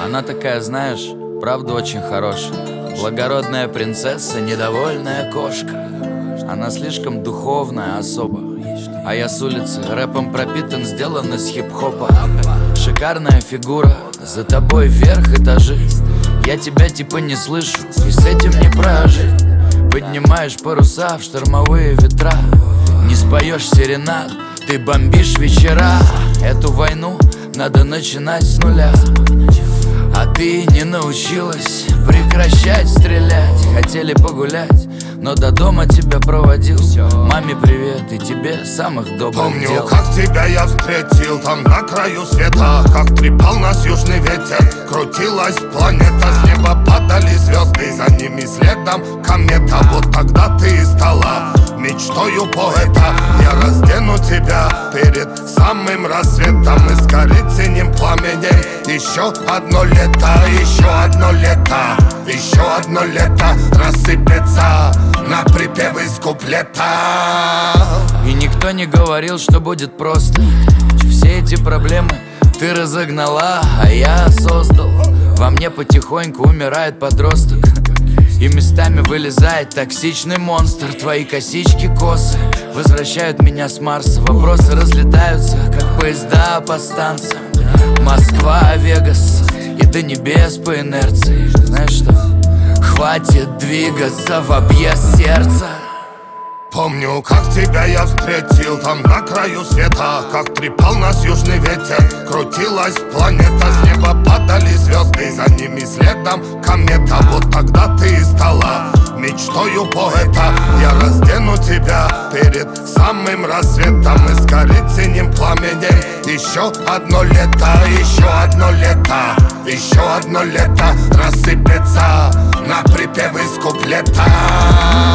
Она такая, знаешь, правда очень хорошая. Благородная принцесса, недовольная кошка. Она слишком духовная особа. А я с улицы, рэпом пропитан, сделан из хип-хопа. Шикарная фигура, за тобой вверх этажи. Я тебя типа не слышу, и с этим не прожить. Поднимаешь паруса в штормовые ветра. Не споешь серенад, ты бомбишь вечера. Эту войну надо начинать с нуля. А ты не научилась прекращать стрелять. Хотели погулять, но до дома тебя проводил. Маме привет и тебе самых добрых Помню, дел. как тебя я встретил там на краю света. Как трепал нас южный ветер, крутилась планета. С неба падали звезды, за ними следом комета. Вот тогда ты и стала мечтою поэта. Я раздену тебя перед самым рассветом и сгорит синим пламенем. Еще одно лето, еще одно лето, еще одно лето рассыпется на припевы из куплета. И никто не говорил, что будет просто. Все эти проблемы ты разогнала, а я создал. Во мне потихоньку умирает подросток, и местами вылезает токсичный монстр. Твои косички косы возвращают меня с Марса. Вопросы разлетаются, как поезда по станциям. Москва, Вегас и до небес по инерции. Знаешь что? Хватит двигаться в объезд сердца. Помню, как тебя я встретил там на краю света. Как трепал нас южный ветер, крутилась планета. С неба падали звезды, за ними следом комета. Вот тогда ты и стала мечтою поэта. Я раздену тебя перед самым рассветом и сгорит синим пламенем. Еще одно лето, еще одно лето, еще одно лето рассыпется на припевы из куплета.